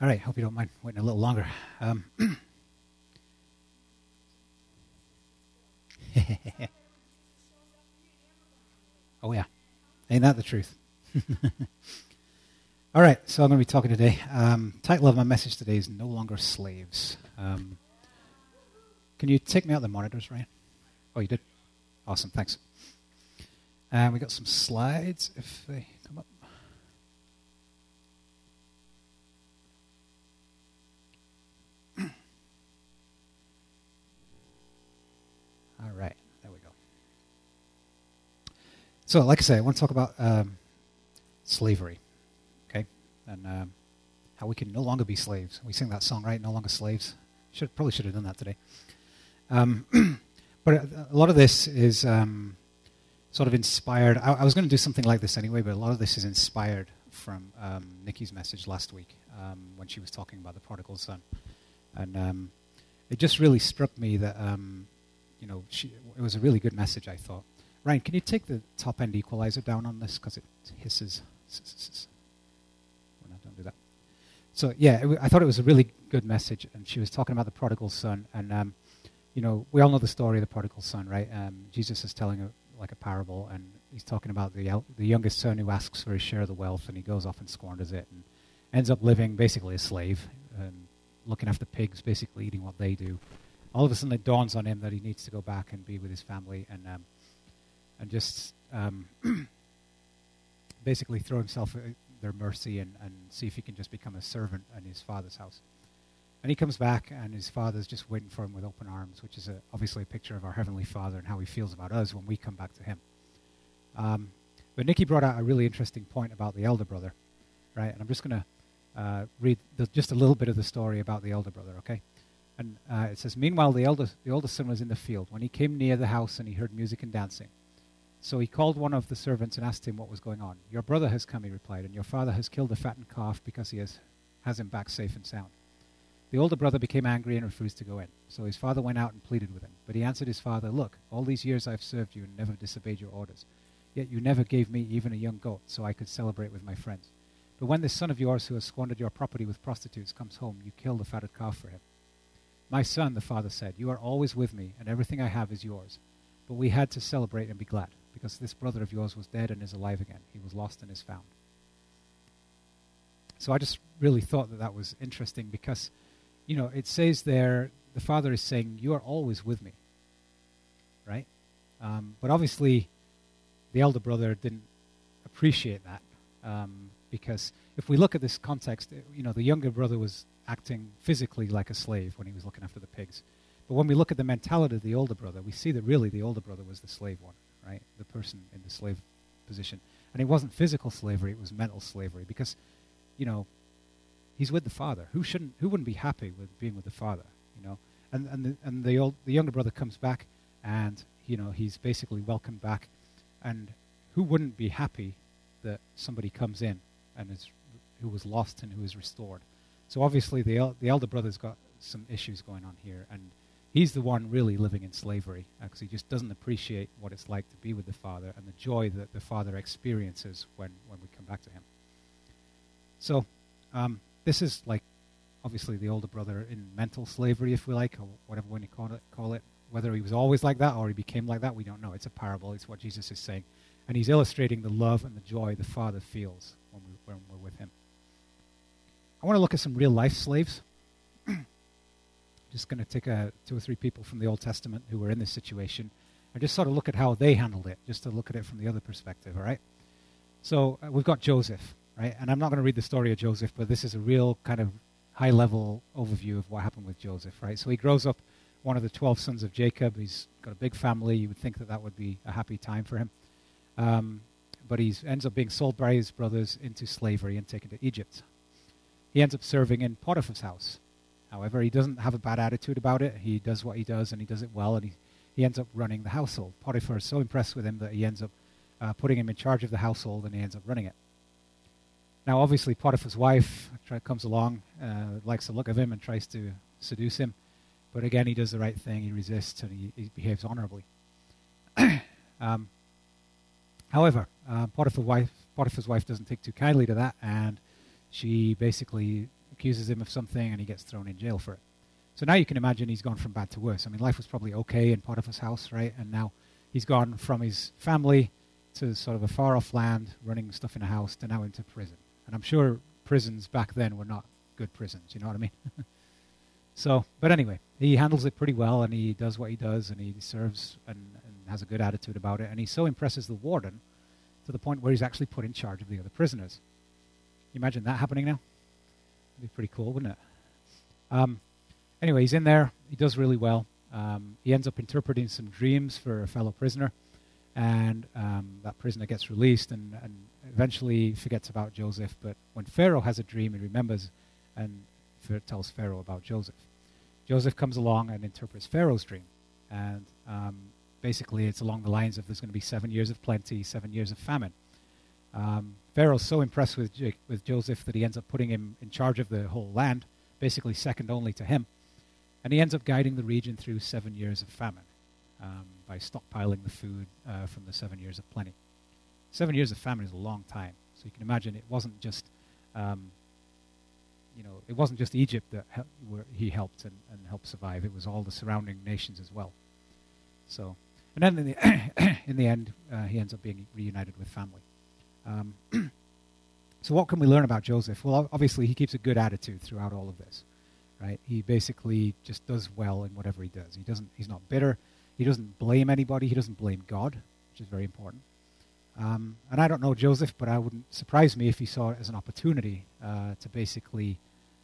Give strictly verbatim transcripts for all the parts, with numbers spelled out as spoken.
All right, hope you don't mind waiting a little longer. Um, oh, yeah. Ain't that the truth? All right, so I'm going to be talking today. Um, title of my message today is No Longer Slaves. Um, can you take me out the monitors, Ryan? Oh, you did? Awesome, thanks. And we got some slides, if they come up. All right, there we go. So, like I say, I want to talk about um, slavery, okay, and um, how we can no longer be slaves. We sing that song, right? No longer slaves. Should probably should have done that today. Um, but a, a lot of this is um, sort of inspired. I, I was going to do something like this anyway, but a lot of this is inspired from um, Nikki's message last week um, when she was talking about the prodigal son, and um, it just really struck me that. Um, You know, she, it was a really good message, I thought. Ryan, can you take the top-end equalizer down on this? Because it hisses. No, don't do that. So, yeah, it, I thought it was a really good message. And she was talking about the prodigal son. And, um, you know, we all know the story of the prodigal son, right? Um, Jesus is telling a, like a parable. And he's talking about the, el- the youngest son who asks for his share of the wealth. And he goes off and squanders it. And ends up living basically a slave. And looking after pigs, basically eating what they do. All of a sudden it dawns on him that he needs to go back and be with his family and um, and just um, basically throw himself at their mercy and, and see if he can just become a servant in his father's house. And he comes back and his father's just waiting for him with open arms, which is a, obviously a picture of our Heavenly Father and how he feels about us when we come back to him. Um, but Nikki brought out a really interesting point about the elder brother, right? And I'm just going to uh, read the, just a little bit of the story about the elder brother, okay? And uh, it says, Meanwhile, the eldest, the oldest son was in the field when he came near the house and he heard music and dancing. So he called one of the servants and asked him what was going on. Your brother has come, he replied, and your father has killed the fattened calf because he has, has him back safe and sound. The older brother became angry and refused to go in. So his father went out and pleaded with him. But he answered his father, Look, all these years I've served you and never disobeyed your orders. Yet you never gave me even a young goat so I could celebrate with my friends. But when this son of yours who has squandered your property with prostitutes comes home, you kill the fatted calf for him. My son, the father said, you are always with me, and everything I have is yours. But we had to celebrate and be glad, because this brother of yours was dead and is alive again. He was lost and is found. So I just really thought that that was interesting, because, you know, it says there, the father is saying, you are always with me, right? Um, but obviously, the elder brother didn't appreciate that, um, because if we look at this context, you know, the younger brother was acting physically like a slave when he was looking after the pigs. But when we look at the mentality of the older brother, we see that really the older brother was the slave one, right? The person in the slave position. And it wasn't physical slavery, it was mental slavery. Because, you know, he's with the father. Who shouldn't who wouldn't be happy with being with the father, you know? And and the and the old the younger brother comes back and, you know, he's basically welcomed back. And who wouldn't be happy that somebody comes in and is who was lost and who is restored? So obviously the el- the elder brother's got some issues going on here, and he's the one really living in slavery because uh, he just doesn't appreciate what it's like to be with the father and the joy that the father experiences when, when we come back to him. So um, this is like obviously the older brother in mental slavery, if we like, or whatever one you call it, call it. Whether he was always like that or he became like that, we don't know. It's a parable. It's what Jesus is saying. And he's illustrating the love and the joy the father feels when, we, when we're with him. I want to look at some real-life slaves. Just going to take a, two or three people from the Old Testament who were in this situation and just sort of look at how they handled it, just to look at it from the other perspective, all right? So uh, we've got Joseph, right? And I'm not going to read the story of Joseph, but this is a real kind of high-level overview of what happened with Joseph, right? So he grows up one of the twelve sons of Jacob. He's got a big family. You would think that that would be a happy time for him. Um, but he ends up being sold by his brothers into slavery and taken to Egypt. He ends up serving in Potiphar's house. However, he doesn't have a bad attitude about it. He does what he does, and he does it well, and he, he ends up running the household. Potiphar is so impressed with him that he ends up uh, putting him in charge of the household, and he ends up running it. Now, obviously, Potiphar's wife try, comes along, uh, likes the look of him, and tries to seduce him. But again, he does the right thing. He resists, and he, he behaves honorably. um, however, uh, Potiphar's wife, Potiphar's wife doesn't take too kindly to that, and she basically accuses him of something, and he gets thrown in jail for it. So now you can imagine he's gone from bad to worse. I mean, life was probably okay in Potiphar's house, right? And now he's gone from his family to sort of a far-off land, running stuff in a house, to now into prison. And I'm sure prisons back then were not good prisons, you know what I mean? So, but anyway, he handles it pretty well, and he does what he does, and he serves and, and has a good attitude about it. And he so impresses the warden to the point where he's actually put in charge of the other prisoners. Can you imagine that happening now? It'd be pretty cool, wouldn't it? Um, anyway, he's in there. He does really well. Um, he ends up interpreting some dreams for a fellow prisoner, and um, that prisoner gets released and, and eventually forgets about Joseph. But when Pharaoh has a dream, he remembers and tells Pharaoh about Joseph. Joseph comes along and interprets Pharaoh's dream. And um, basically it's along the lines of there's going to be seven years of plenty, seven years of famine. Um, Pharaoh's so impressed with, J- with Joseph that he ends up putting him in charge of the whole land, basically second only to him. And he ends up guiding the region through seven years of famine um, by stockpiling the food uh, from the seven years of plenty. Seven years of famine is a long time. So you can imagine it wasn't just... Um, You know, it wasn't just Egypt that hel- where he helped and, and helped survive. It was all the surrounding nations as well. So, and then in the in the end, uh, he ends up being reunited with family. Um, so, what can we learn about Joseph? Well, obviously, he keeps a good attitude throughout all of this, right? He basically just does well in whatever he does. He doesn't. He's not bitter. He doesn't blame anybody. He doesn't blame God, which is very important. Um, and I don't know Joseph, but I wouldn't surprise me if he saw it as an opportunity uh, to basically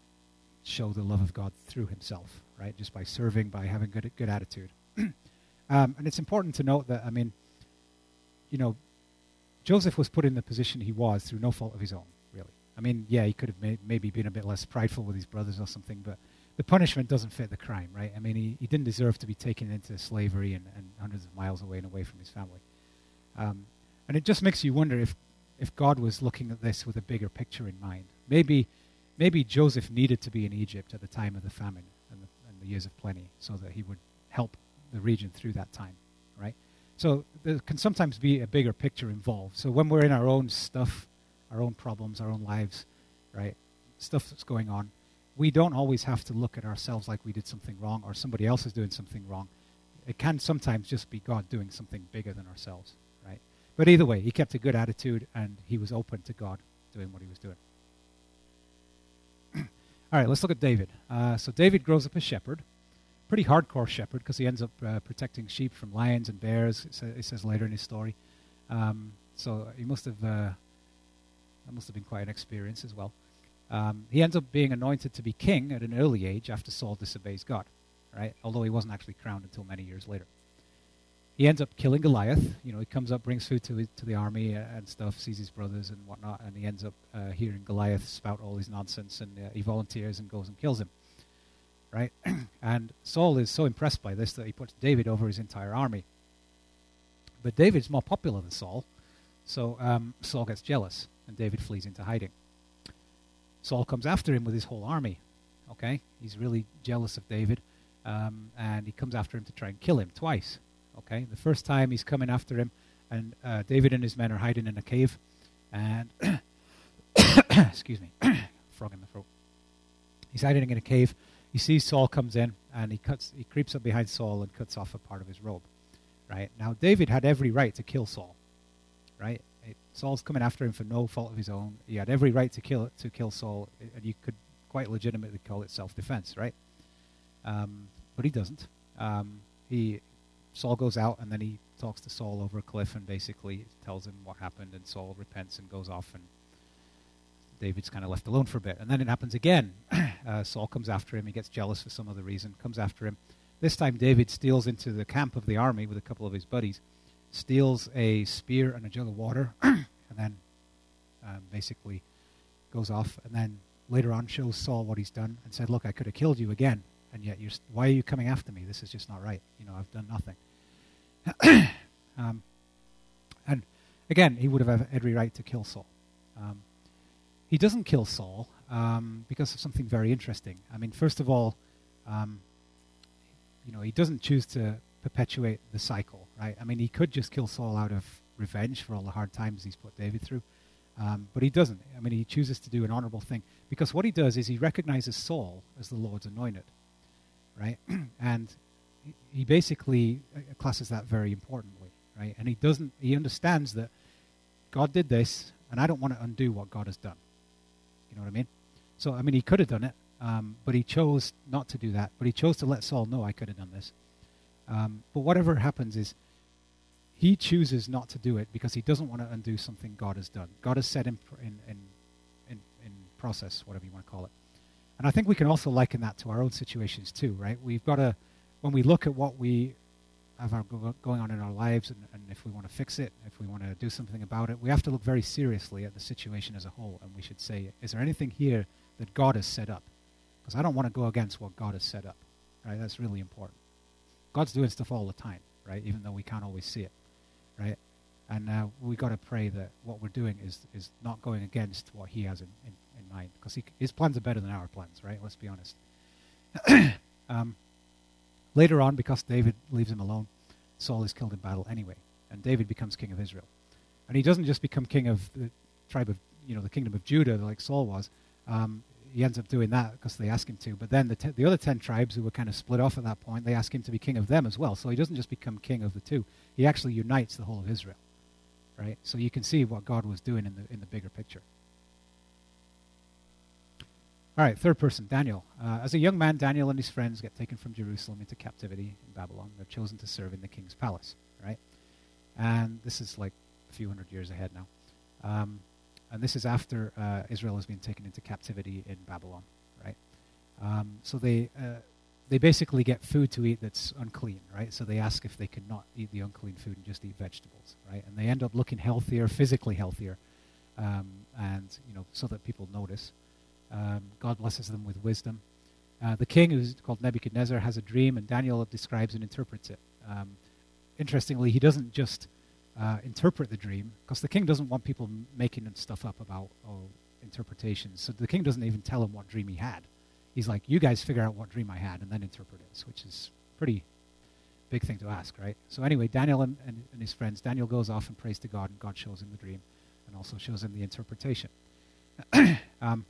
show the love of God through himself, right? Just by serving, by having good good attitude. um, and it's important to note that, I mean, you know, Joseph was put in the position he was through no fault of his own, really. I mean, yeah, he could have may- maybe been a bit less prideful with his brothers or something, but the punishment doesn't fit the crime, right? I mean, he, he didn't deserve to be taken into slavery and, and hundreds of miles away and away from his family. Um, And it just makes you wonder if, if God was looking at this with a bigger picture in mind. Maybe maybe Joseph needed to be in Egypt at the time of the famine and the, and the years of plenty so that he would help the region through that time, right? So there can sometimes be a bigger picture involved. So when we're in our own stuff, our own problems, our own lives, right, stuff that's going on, we don't always have to look at ourselves like we did something wrong or somebody else is doing something wrong. It can sometimes just be God doing something bigger than ourselves. But either way, he kept a good attitude, and he was open to God doing what he was doing. All right, let's look at David. Uh, so David grows up a shepherd, pretty hardcore shepherd, because he ends up uh, protecting sheep from lions and bears, it, sa- it says later in his story. Um, so he must have, uh, that must have been quite an experience as well. Um, he ends up being anointed to be king at an early age after Saul disobeys God, right? Although he wasn't actually crowned until many years later. He ends up killing Goliath. You know, he comes up, brings food to his, to the army uh, and stuff, sees his brothers and whatnot, and he ends up uh, hearing Goliath spout all his nonsense, and uh, he volunteers and goes and kills him, right? And Saul is so impressed by this that he puts David over his entire army. But David's more popular than Saul, so um, Saul gets jealous, and David flees into hiding. Saul comes after him with his whole army, okay? He's really jealous of David, um, and he comes after him to try and kill him twice. Okay, the first time he's coming after him, and uh, David and his men are hiding in a cave, and excuse me, frog in the throat. He's hiding in a cave. He sees Saul comes in, and he cuts. He creeps up behind Saul and cuts off a part of his robe. Right now, David had every right to kill Saul. Right, it, Saul's coming after him for no fault of his own. He had every right to kill to kill Saul, and you could quite legitimately call it self-defense, right? Um, but he doesn't. Um, he. Saul goes out, and then he talks to Saul over a cliff and basically tells him what happened, and Saul repents and goes off, and David's kind of left alone for a bit. And then it happens again. uh, Saul comes after him. He gets jealous for some other reason, comes after him. This time David steals into the camp of the army with a couple of his buddies, steals a spear and a jug of water, and then um, basically goes off, and then later on shows Saul what he's done and said, look, I could have killed you again. And yet, you're st- why are you coming after me? This is just not right. You know, I've done nothing. um, and again, he would have every right to kill Saul. Um, he doesn't kill Saul um, because of something very interesting. I mean, first of all, um, you know, he doesn't choose to perpetuate the cycle, right? I mean, he could just kill Saul out of revenge for all the hard times he's put David through. Um, but he doesn't. I mean, he chooses to do an honorable thing. Because what he does is he recognizes Saul as the Lord's anointed, right? And he- he basically uh, classes that very importantly, right? And he doesn't, he understands that God did this, and I don't want to undo what God has done. You know what I mean? So, I mean, he could have done it, um, but he chose not to do that. But he chose to let Saul know, I could have done this. Um, but whatever happens is, he chooses not to do it because he doesn't want to undo something God has done. God has set in, pr- in, in, in, in process, whatever you want to call it. And I think we can also liken that to our own situations too, right? We've got to, when we look at what we have our go- going on in our lives, and, and if we want to fix it, if we want to do something about it, we have to look very seriously at the situation as a whole. And we should say, is there anything here that God has set up? Because I don't want to go against what God has set up, right? That's really important. God's doing stuff all the time, right? Even though we can't always see it. Right, and uh, we got to pray that what we're doing is is not going against what He has in, in, in mind, because His plans are better than our plans, right? Let's be honest. um, later on, because David leaves him alone, Saul is killed in battle anyway, and David becomes king of Israel. And he doesn't just become king of the tribe of, you know, the kingdom of Judah like Saul was. Um, he ends up doing that because they ask him to. But then the te- the other ten tribes who were kind of split off at that point, they ask him to be king of them as well. So he doesn't just become king of the two. He actually unites the whole of Israel, right? So you can see what God was doing in the in the bigger picture. All right, third person, Daniel. Uh, as a young man, Daniel and his friends get taken from Jerusalem into captivity in Babylon. They're chosen to serve in the king's palace, right? And this is like a few hundred years ahead now. Um, And this is after uh, Israel has been taken into captivity in Babylon, right? Um, so they uh, they basically get food to eat that's unclean, right? So they ask if they can not eat the unclean food and just eat vegetables, right? And they end up looking healthier, physically healthier, um, and you know, so that people notice. Um, God blesses them with wisdom. Uh, the king, who's called Nebuchadnezzar, has a dream, and Daniel describes and interprets it. Um, interestingly, he doesn't just Uh, interpret the dream, because the king doesn't want people m- making stuff up about oh, interpretations. So the king doesn't even tell him what dream he had. He's like, you guys figure out what dream I had and then interpret it, which is pretty big thing to ask, right? So anyway, Daniel and, and, and his friends, Daniel goes off and prays to God, and God shows him the dream and also shows him the interpretation. um,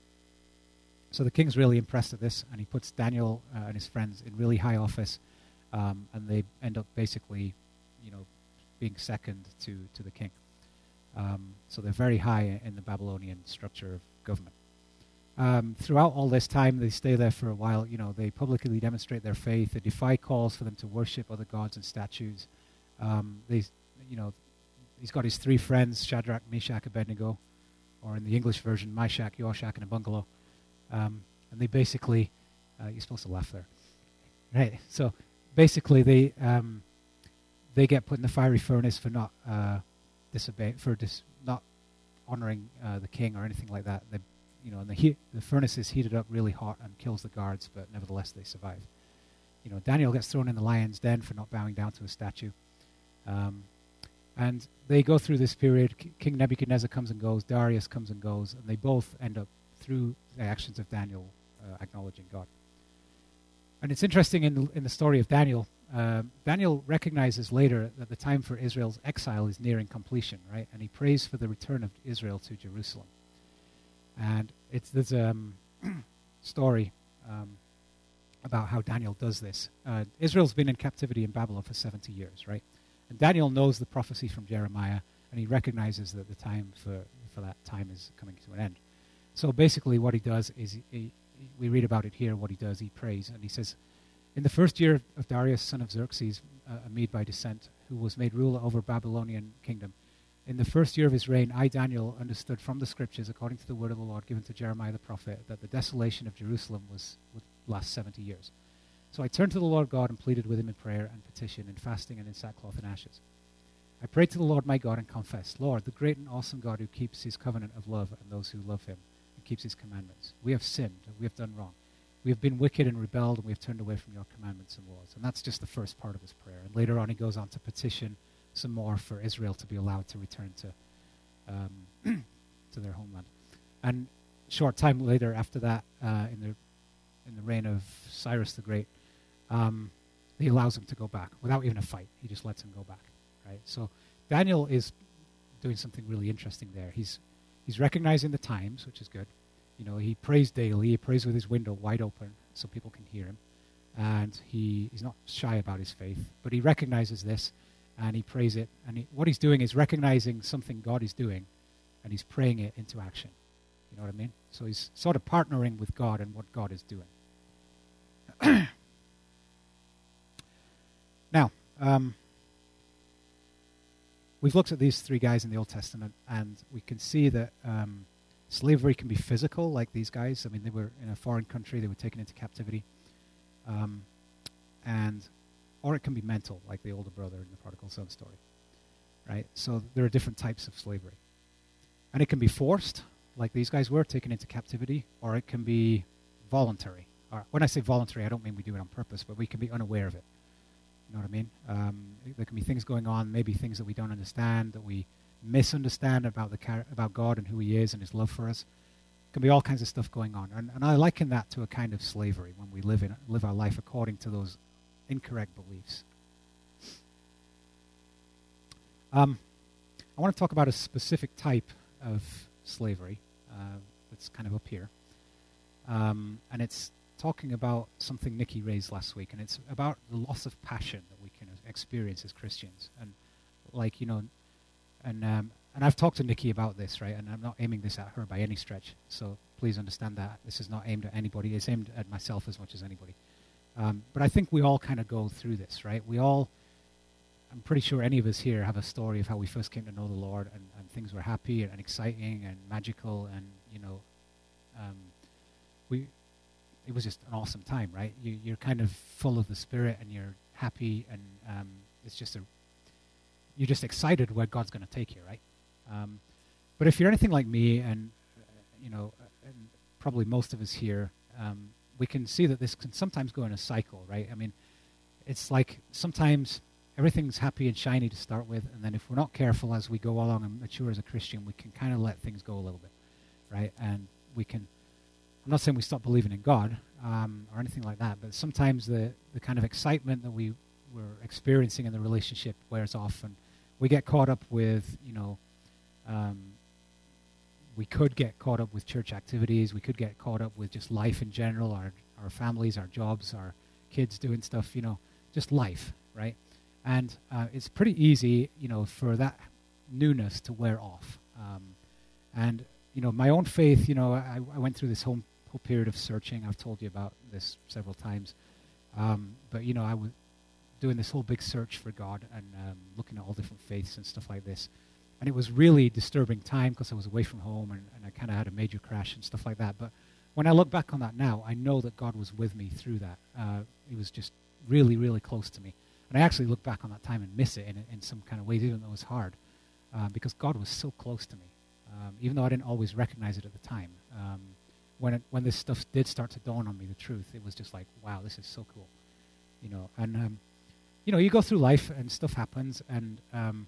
so the king's really impressed at this, and he puts Daniel uh, and his friends in really high office, um, and they end up basically, you know, being second to, to the king. Um, so they're very high in the Babylonian structure of government. Um, throughout all this time, they stay there for a while. You know, they publicly demonstrate their faith. They defy calls for them to worship other gods and statues. Um, they, you know, he's got his three friends, Shadrach, Meshach, Abednego, or in the English version, Meshach, Joshak, and a bungalow. Um, and they basically, uh, you're supposed to laugh there, right? So basically, they um, they get put in the fiery furnace for not uh, disobey, for dis- not honoring uh, the king or anything like that. They, you know, and the heat, the furnace is heated up really hot and kills the guards, but nevertheless they survive. You know, Daniel gets thrown in the lion's den for not bowing down to a statue. Um, and they go through this period. K- King Nebuchadnezzar comes and goes, Darius comes and goes, and they both end up, through the actions of Daniel, uh, acknowledging God. And it's interesting in the, in the story of Daniel, um, Daniel recognizes later that the time for Israel's exile is nearing completion, right? And he prays for the return of Israel to Jerusalem. And it's there's a um, story um, about how Daniel does this. Uh, Israel's been in captivity in Babylon for seventy years, right? And Daniel knows the prophecy from Jeremiah, and he recognizes that the time for, for that time is coming to an end. So basically what he does is, he, he, we read about it here, what he does, he prays, and he says, in the first year of Darius, son of Xerxes, uh, a Mede by descent, who was made ruler over Babylonian kingdom, in the first year of his reign, I, Daniel, understood from the scriptures, according to the word of the Lord given to Jeremiah the prophet, that the desolation of Jerusalem was would last seventy years. So I turned to the Lord God and pleaded with him in prayer and petition, in fasting and in sackcloth and ashes. I prayed to the Lord my God and confessed, Lord, the great and awesome God who keeps his covenant of love and those who love him and keeps his commandments. We have sinned, and we have done wrong. We have been wicked and rebelled, and we have turned away from your commandments and laws. And that's just the first part of his prayer. And later on he goes on to petition some more for Israel to be allowed to return to um, to their homeland. And a short time later after that, uh, in the in the reign of Cyrus the Great, um, he allows him to go back without even a fight. He just lets him go back, right? So Daniel is doing something really interesting there. He's he's recognizing the times, which is good. You know, he prays daily. He prays with his window wide open so people can hear him. And he, he's not shy about his faith, but he recognizes this, and he prays it. And he, what he's doing is recognizing something God is doing, and he's praying it into action. You know what I mean? So he's sort of partnering with God and what God is doing. Now, um, we've looked at these three guys in the Old Testament, and we can see that um, slavery can be physical, like these guys. I mean, they were in a foreign country. They were taken into captivity. Um, and or it can be mental, like the older brother in the prodigal son story, right? So there are different types of slavery. And it can be forced, like these guys were, taken into captivity, or it can be voluntary. Or when I say voluntary, I don't mean we do it on purpose, but we can be unaware of it. You know what I mean? Um, there can be things going on, maybe things that we don't understand, that we misunderstand about the char- about God and who he is and his love for us. Can be all kinds of stuff going on. And, and I liken that to a kind of slavery when we live in live our life according to those incorrect beliefs. Um, I want to talk about a specific type of slavery uh, that's kind of up here. Um, and it's talking about something Nikki raised last week, and it's about the loss of passion that we can experience as Christians. And like, you know, and um, and I've talked to Nikki about this, right? And I'm not aiming this at her by any stretch. So please understand that. This is not aimed at anybody. It's aimed at myself as much as anybody. Um, but I think we all kind of go through this, right? We all, I'm pretty sure any of us here have a story of how we first came to know the Lord, and, and things were happy and, and exciting and magical, and, you know, um, we, it was just an awesome time, right? You, you're kind of full of the Spirit, and you're happy, and um, it's just a, you're just excited where God's going to take you, right? Um, but if you're anything like me, and uh, you know, uh, and probably most of us here, um, we can see that this can sometimes go in a cycle, right? I mean, it's like sometimes everything's happy and shiny to start with, and then if we're not careful as we go along and mature as a Christian, we can kind of let things go a little bit, right? And we can, I'm not saying we stop believing in God um, or anything like that, but sometimes the, the kind of excitement that we were experiencing in the relationship wears off, and we get caught up with, you know, um, we could get caught up with church activities. We could get caught up with just life in general, our our families, our jobs, our kids doing stuff, you know, just life, right? And uh, it's pretty easy, you know, for that newness to wear off. Um, and, you know, my own faith, you know, I, I went through this whole, whole period of searching. I've told you about this several times. Um, but, you know, I was doing this whole big search for God, and um, looking at all different faiths and stuff like this. And it was really disturbing time because I was away from home, and, and I kind of had a major crash and stuff like that. But when I look back on that now, I know that God was with me through that. Uh, he was just really, really close to me. And I actually look back on that time and miss it in, in some kind of ways, even though it was hard, uh, because God was so close to me, um, even though I didn't always recognize it at the time. Um, when it, when this stuff did start to dawn on me, the truth, it was just like, wow, this is so cool, you know. And um, you know, you go through life and stuff happens, and um,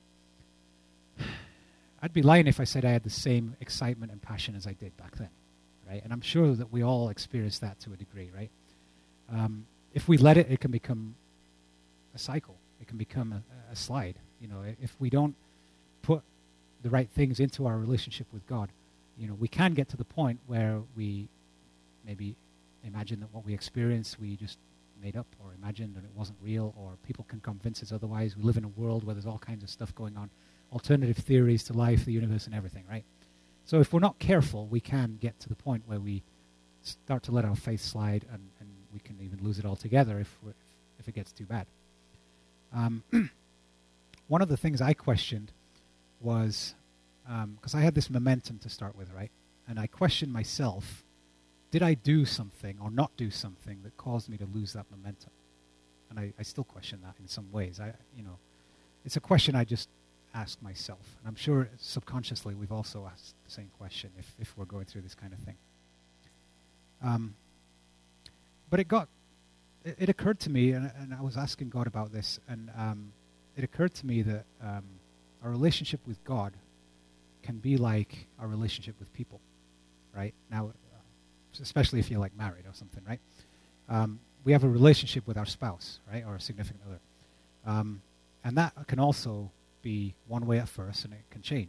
I'd be lying if I said I had the same excitement and passion as I did back then, right? And I'm sure that we all experience that to a degree, right? Um, if we let it, it can become a cycle. It can become a, a slide. You know, if we don't put the right things into our relationship with God, you know, we can get to the point where we maybe imagine that what we experienced we just made up, or imagined that it wasn't real, or people can convince us otherwise. We live in a world where there's all kinds of stuff going on, alternative theories to life, the universe, and everything, right? So if we're not careful, we can get to the point where we start to let our faith slide, and, and we can even lose it altogether if we're, if it gets too bad. Um, one of the things I questioned was, because um, I had this momentum to start with, right? And I questioned myself, did I do something or not do something that caused me to lose that momentum? And I, I still question that in some ways. I, you know, it's a question I just ask myself. And I'm sure subconsciously we've also asked the same question if, if we're going through this kind of thing. Um, but it got, it, it occurred to me, and, and I was asking God about this, and um, it occurred to me that um, our relationship with God can be like our relationship with people, right? Now, especially if you're like married or something, right? Um, we have a relationship with our spouse, right, or a significant other. Um, and that can also be one way at first, and it can change.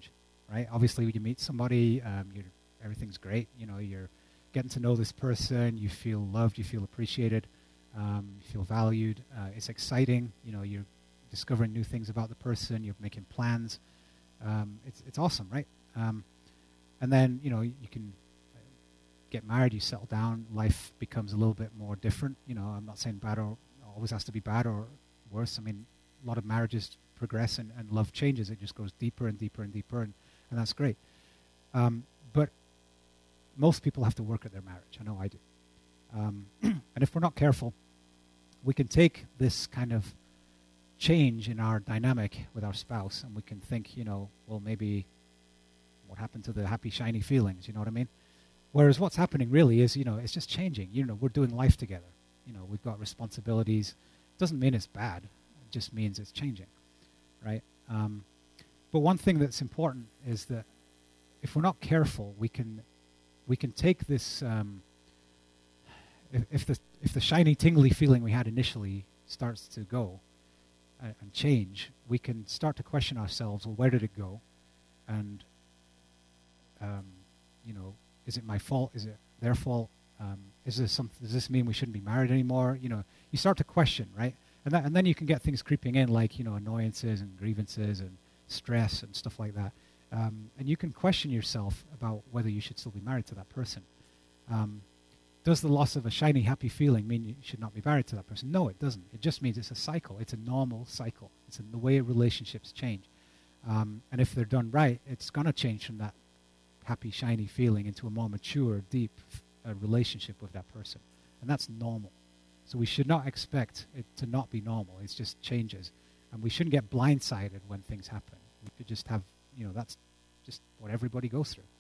right? Obviously, when you meet somebody, um, you're, everything's great. You know, you're getting to know this person. You feel loved. You feel appreciated. Um, you feel valued. Uh, it's exciting. You know, you're discovering new things about the person. You're making plans. Um, it's it's awesome, right? Um, and then, you know, you can get married. You settle down. Life becomes a little bit more different. You know, I'm not saying bad or always has to be bad or worse. I mean, a lot of marriages progress and, and love changes. It just goes deeper and deeper and deeper, and, and that's great. Um, but most people have to work at their marriage. I know I do. Um, and if we're not careful, we can take this kind of change in our dynamic with our spouse and we can think, you know, well, maybe what happened to the happy, shiny feelings, you know what I mean? Whereas what's happening really is, you know, it's just changing. You know, we're doing life together. You know, we've got responsibilities. Doesn't mean it's bad. It just means it's changing, right? Um, but one thing that's important is that if we're not careful, we can we can take this. Um, if, if the if the shiny, tingly feeling we had initially starts to go and, and change, we can start to question ourselves. Well, where did it go? And um, you know, is it my fault? Is it their fault? Um, is this some, does this mean we shouldn't be married anymore? You know, you start to question, right? And that, and then you can get things creeping in, like, you know, annoyances and grievances and stress and stuff like that. Um, and you can question yourself about whether you should still be married to that person. Um, does the loss of a shiny, happy feeling mean you should not be married to that person? No, it doesn't. It just means it's a cycle. It's a normal cycle. It's in the way relationships change. Um, and if they're done right, it's going to change from that happy, shiny feeling into a more mature, deep uh, relationship with that person. And that's normal. So we should not expect it to not be normal. It just changes. And we shouldn't get blindsided when things happen. We could just have, you know, that's just what everybody goes through.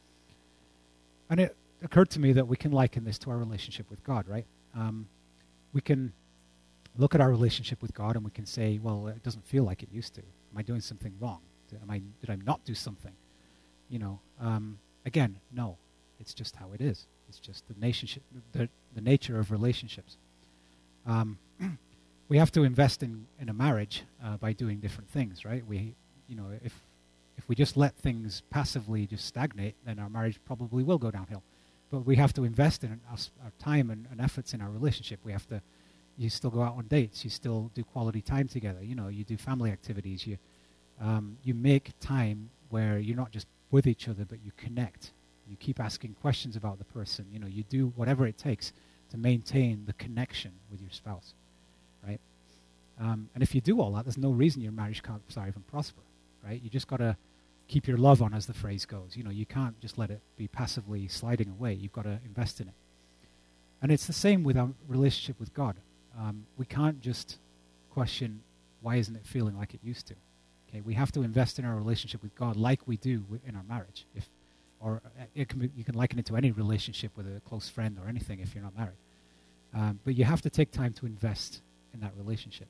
And it occurred to me that we can liken this to our relationship with God, right? Um, we can look at our relationship with God and we can say, well, it doesn't feel like it used to. Am I doing something wrong? Am I, did I not do something? You know, um, again, no. It's just how it is. It's just the, nationship, the, the nature of relationships. Um, we have to invest in, in a marriage uh, by doing different things, right? We, you know, if if we just let things passively just stagnate, then our marriage probably will go downhill. But we have to invest in our, our time and, and efforts in our relationship. We have to, you still go out on dates. You still do quality time together. You know, you do family activities. You, um, you make time where you're not just with each other, but you connect. You keep asking questions about the person. You know, you do whatever it takes to maintain the connection with your spouse, right? Um, and if you do all that, there's no reason your marriage can't sorry, even prosper, right? You just got to keep your love on, as the phrase goes. You know, you can't just let it be passively sliding away. You've got to invest in it. And it's the same with our relationship with God. Um, we can't just question, why isn't it feeling like it used to? Okay, we have to invest in our relationship with God like we do w- in our marriage. If, or uh, it can be, you can liken it to any relationship with a close friend or anything if you're not married. Um, but you have to take time to invest in that relationship.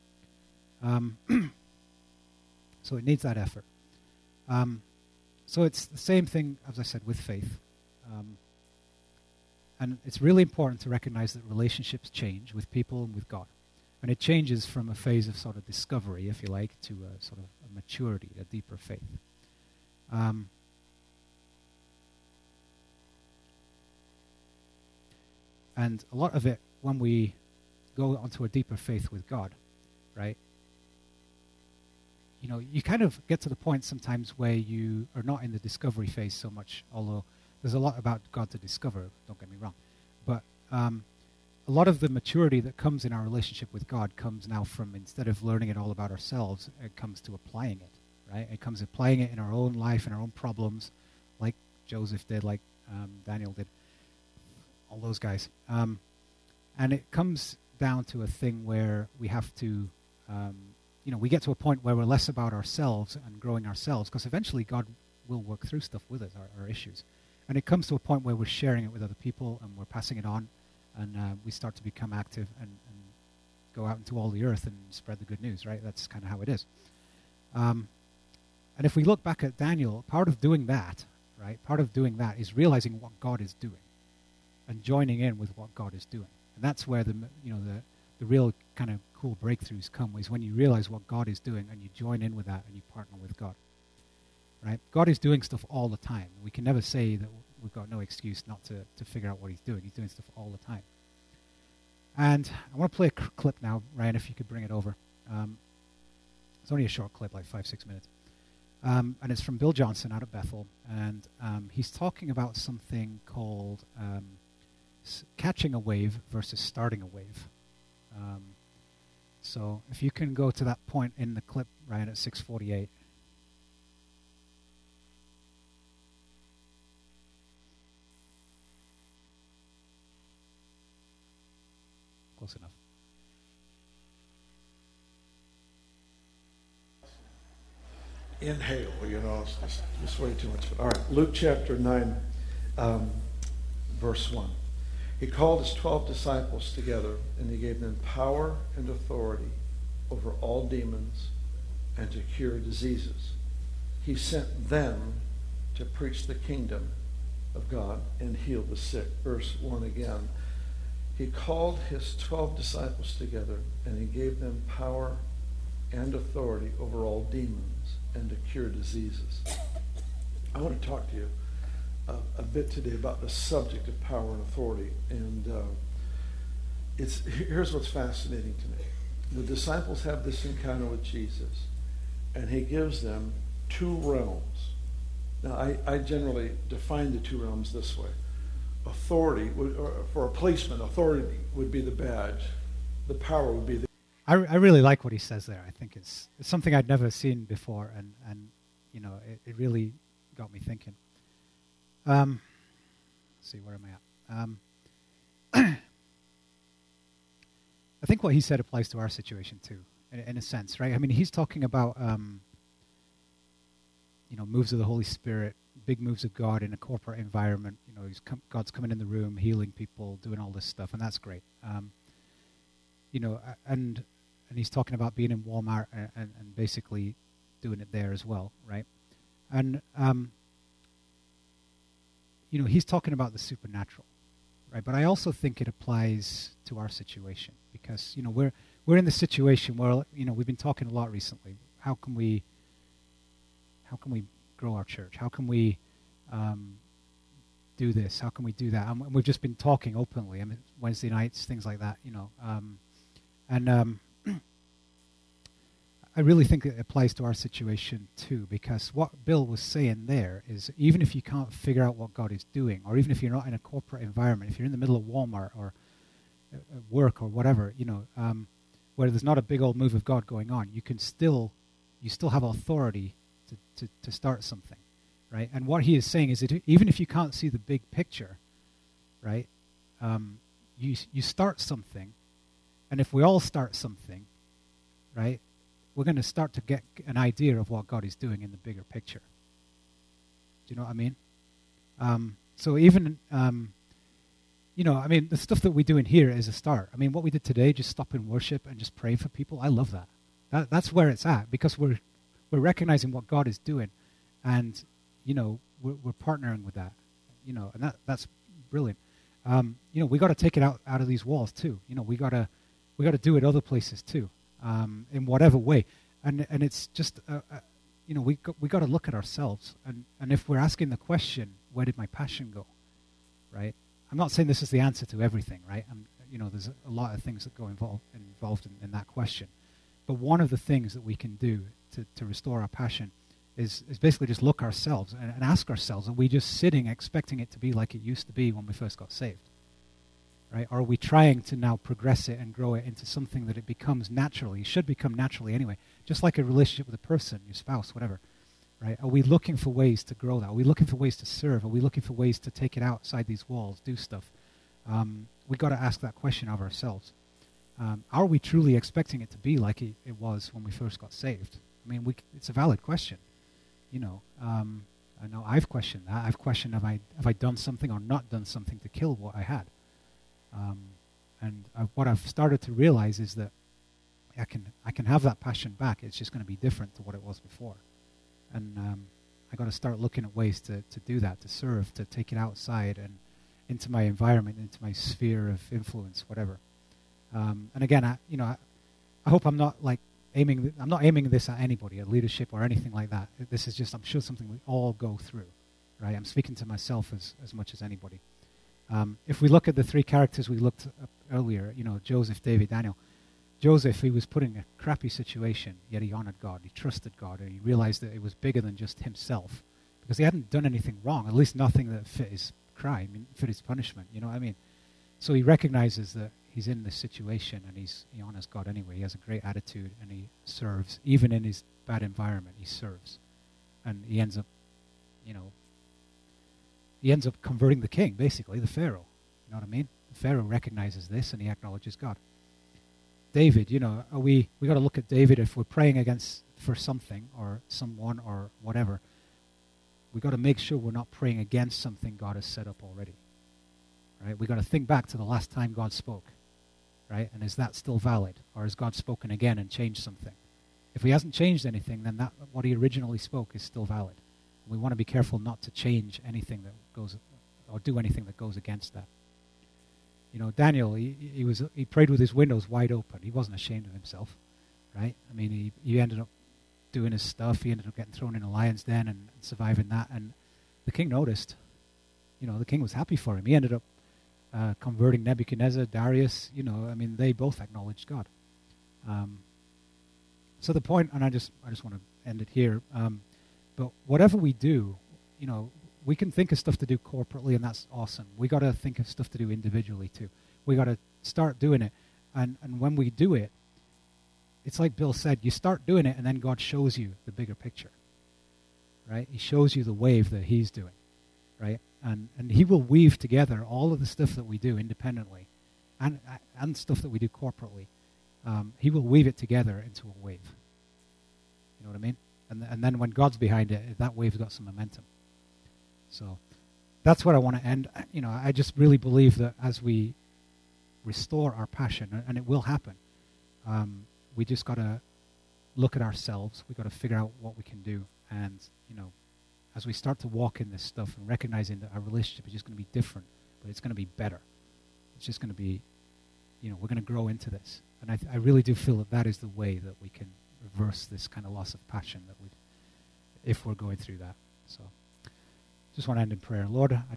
Um, so it needs that effort. Um, so it's the same thing, as I said, with faith. Um, and it's really important to recognize that relationships change with people and with God. And it changes from a phase of sort of discovery, if you like, to a sort of a maturity, a deeper faith. Um, and a lot of it, when we go onto a deeper faith with God, right, you know, you kind of get to the point sometimes where you are not in the discovery phase so much, although there's a lot about God to discover, don't get me wrong. But um, a lot of the maturity that comes in our relationship with God comes now from, instead of learning it all about ourselves, it comes to applying it, right? It comes to applying it in our own life, in our own problems, like Joseph did, like um, Daniel did, all those guys. Um, and it comes down to a thing where we have to, um, you know, we get to a point where we're less about ourselves and growing ourselves, because eventually God will work through stuff with us, our, our issues. And it comes to a point where we're sharing it with other people and we're passing it on, and uh, we start to become active and, and go out into all the earth and spread the good news, right? That's kind of how it is. Um, and if we look back at Daniel, part of doing that, right, part of doing that is realizing what God is doing and joining in with what God is doing. And that's where the, you know, the, the real kind of cool breakthroughs come, is when you realize what God is doing and you join in with that and you partner with God. right? God is doing stuff all the time. We can never say that we've got no excuse not to, to figure out what he's doing. He's doing stuff all the time. And I want to play a c- clip now, Ryan, if you could bring it over. Um, it's only a short clip, like five, six minutes. Um, and it's from Bill Johnson out of Bethel. And um, he's talking about something called um, s- catching a wave versus starting a wave. Um, so if you can go to that point in the clip, Ryan, at six forty-eight. Close enough. Inhale, you know, it's just, it's way too much. All right, Luke chapter nine, um, verse one. He called his twelve disciples together, and he gave them power and authority over all demons and to cure diseases. He sent them to preach the kingdom of God and heal the sick. Verse one again. He called his twelve disciples together, and he gave them power and authority over all demons and to cure diseases. I want to talk to you uh, a bit today about the subject of power and authority. And uh, it's here's what's fascinating to me. The disciples have this encounter with Jesus, and he gives them two realms. Now, I, I generally define the two realms this way. Authority, would, or for a policeman, authority would be the badge. The power would be the... I, I really like what he says there. I think it's, it's something I'd never seen before, and, and you know, it, it really got me thinking. Um, let's see, where am I at? Um, I think what he said applies to our situation too, in, in a sense, right? I mean, he's talking about, um, you know, moves of the Holy Spirit, big moves of God in a corporate environment. You know, he's com- God's coming in the room, healing people, doing all this stuff, and that's great. Um, you know, and and he's talking about being in Walmart and, and, and basically doing it there as well, right? And, um, you know, he's talking about the supernatural, right? But I also think it applies to our situation because, you know, we're we're in the situation where, you know, we've been talking a lot recently. How can we, how can we grow our church? How can we um, do this? How can we do that? And we've just been talking openly. I mean, Wednesday nights, things like that, you know. Um, and um, I really think it applies to our situation too, because what Bill was saying there is even if you can't figure out what God is doing, or even if you're not in a corporate environment, if you're in the middle of Walmart or uh, work or whatever, you know, um, where there's not a big old move of God going on, you can still, you still have authority to, to, to start something, right? And what he is saying is that even if you can't see the big picture, right, um, you you start something, and if we all start something, right, we're going to start to get an idea of what God is doing in the bigger picture. Do you know what I mean? Um, so even, um, you know, I mean, the stuff that we do in here is a start. I mean, what we did today, just stop in worship and just pray for people, I love that. that that's where it's at, because we're we're recognizing what God is doing, and, you know, we're, we're partnering with that, you know, and that that's brilliant. Um, you know, we got to take it out, out of these walls too. You know, we got to we got to do it other places too. Um, in whatever way, and and it's just uh, uh, you know we got, we got to look at ourselves, and and if we're asking the question, where did my passion go, right? I'm not saying this is the answer to everything, right? I'm, you know, there's a lot of things that go involved involved in, in that question, but one of the things that we can do to, to restore our passion is is basically just look ourselves and, and ask ourselves: are we just sitting expecting it to be like it used to be when we first got saved? Right? Or are we trying to now progress it and grow it into something that it becomes naturally? It should become naturally anyway, just like a relationship with a person, your spouse, whatever. Right? Are we looking for ways to grow that? Are we looking for ways to serve? Are we looking for ways to take it outside these walls, do stuff? Um, we got to ask that question of ourselves. Um, are we truly expecting it to be like it, it was when we first got saved? I mean, we, it's a valid question. You know, um, I know I've questioned that. I've questioned have I have I done something or not done something to kill what I had. Um, and uh, what I've started to realize is that I can I can have that passion back. It's just going to be different to what it was before, and um, I got to start looking at ways to, to do that, to serve, to take it outside and into my environment, into my sphere of influence, whatever. Um, and again, I you know I, I hope I'm not like aiming, th- I'm not aiming this at anybody, at leadership or anything like that. This is just, I'm sure, something we all go through, right? I'm speaking to myself as, as much as anybody. Um, if we look at the three characters we looked at earlier, you know, Joseph, David, Daniel. Joseph, he was put in a crappy situation, yet he honored God. He trusted God, and he realized that it was bigger than just himself, because he hadn't done anything wrong, at least nothing that fit his crime, fit his punishment, you know what I mean? So he recognizes that he's in this situation, and he's, he honors God anyway. He has a great attitude, and he serves. Even in his bad environment, he serves. And he ends up, you know, he ends up converting the king, basically, the Pharaoh. You know what I mean? The Pharaoh recognizes this, and he acknowledges God. David, you know, are we we got to look at David if we're praying against for something or someone or whatever. We got to make sure we're not praying against something God has set up already. Right? We got to think back to the last time God spoke, right? And is that still valid, or has God spoken again and changed something? If he hasn't changed anything, then that what he originally spoke is still valid. We want to be careful not to change anything that goes or do anything that goes against that. You know, Daniel, he, he was he prayed with his windows wide open. He wasn't ashamed of himself, right? I mean, he, he ended up doing his stuff. He ended up getting thrown in a lion's den and, and surviving that. And the king noticed. You know, the king was happy for him. He ended up uh, converting Nebuchadnezzar, Darius. You know, I mean, they both acknowledged God. Um, so the point, and I just I just want to end it here. Um, but whatever we do, you know, we can think of stuff to do corporately, and that's awesome. We got to think of stuff to do individually too. We got to start doing it, and and when we do it, it's like Bill said, you start doing it, and then God shows you the bigger picture, right? He shows you the wave that he's doing, right? And and he will weave together all of the stuff that we do independently, and and stuff that we do corporately. Um, he will weave it together into a wave. You know what I mean? And and then when God's behind it, that wave's got some momentum. So that's what I want to end. You know, I just really believe that as we restore our passion, and it will happen, um, we just got to look at ourselves. We got to figure out what we can do. And, you know, as we start to walk in this stuff and recognizing that our relationship is just going to be different, but it's going to be better. It's just going to be, you know, we're going to grow into this. And I, th- I really do feel that that is the way that we can reverse this kind of loss of passion that we, if we're going through that. So just want to end in prayer. Lord, I